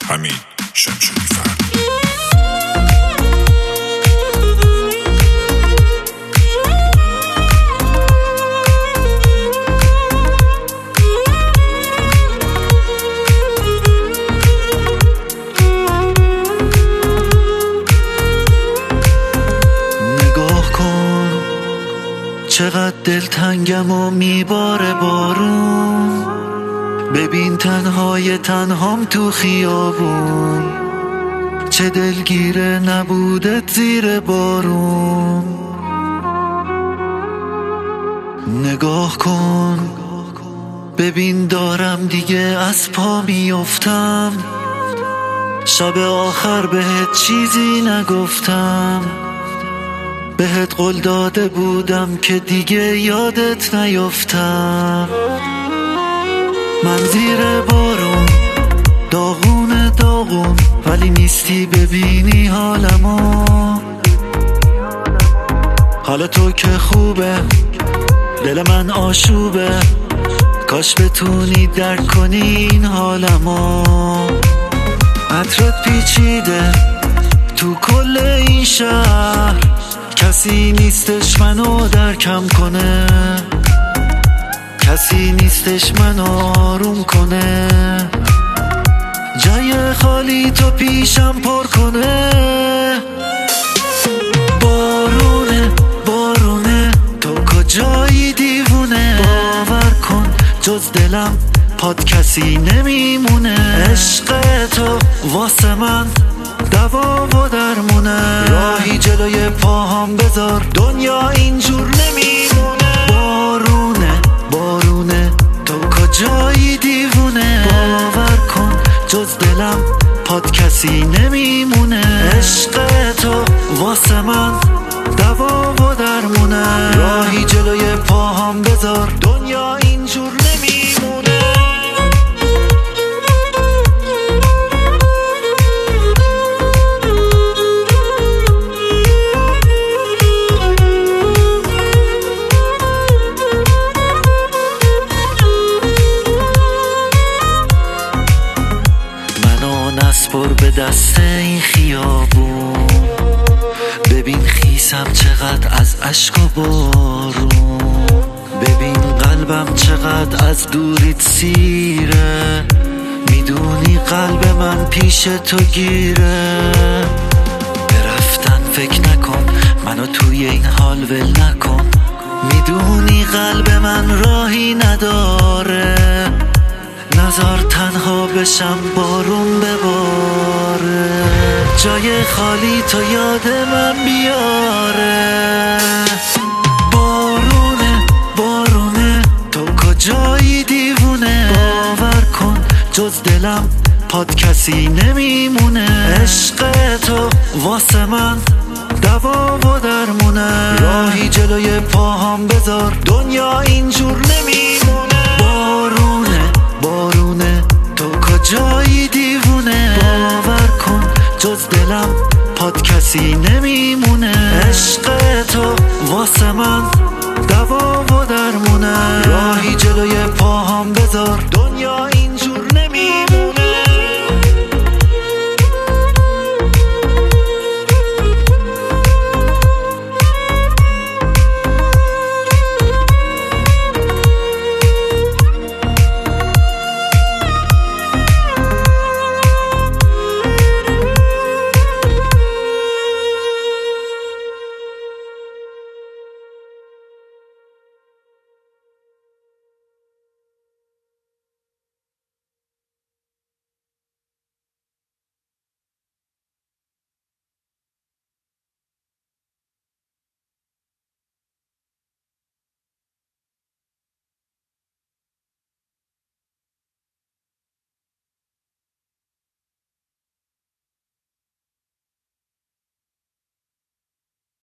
حمید شمشیری فرد. نگاه کن چقدر دلتنگم و میباره بارون، ببین تنهای تنهام تو خیابون، چه دلگیره نبودت زیر بارون. نگاه کن ببین دارم دیگه از پا میافتم، شب آخر بهت چیزی نگفتم، بهت قول داده بودم که دیگه یادت نیفتم. من زیر بارون داغون داغون، ولی نیستی ببینی حالمو. حالا تو که خوبه دل من آشوبه، کاش بتونی درک کنی این حالمو. عطرت پیچیده تو کل این شهر، کسی نیستش منو درکم کنه، کسی نیستش منو آروم کنه، جای خالی تو پیشم پر کنه. بارونه بارونه تو کجایی دیوونه، باور کن جز دلم پاد کسی نمیمونه. عشق تو واسه من دوا و درمونه، راهی جلوی پاهام بذار دنیا اینجور نمیمونه. بارونه بارونه تو کجایی دیوونه، باور کن جز دلم پاد کسی نمیمونه. عشق تو واسه من دوا و درمونه، راهی جلوی پاهام بذار دنیا اینجور نمیمونه. نسپر به دست این خیابون، ببین خیسم چقدر از اشک و بارون، ببین قلبم چقدر از دوریت سیره، میدونی قلب من پیش تو گیره. برفتن فکر نکن منو توی این حال ول نکن، میدونی قلب من راهی نداره، نزار تنها بشم بارون بباره، جای خالی تو یاد من بیاره. بارونه بارونه تو کجایی دیوونه، باور کن جز دلم پاد کسی نمیمونه. عشق تو واسه من دوا و درمونه، راهی جلوی پاهام بذار دنیا اینجور نمیمونه. بارونه بارونه تو کجایی دیوونه، باور کن جز دلم پاد کسی نمیمونه. عشق تو واسه من دوا و درمونه، راهی جلوی پاهام بذار دنیا اینجور نمیمونه.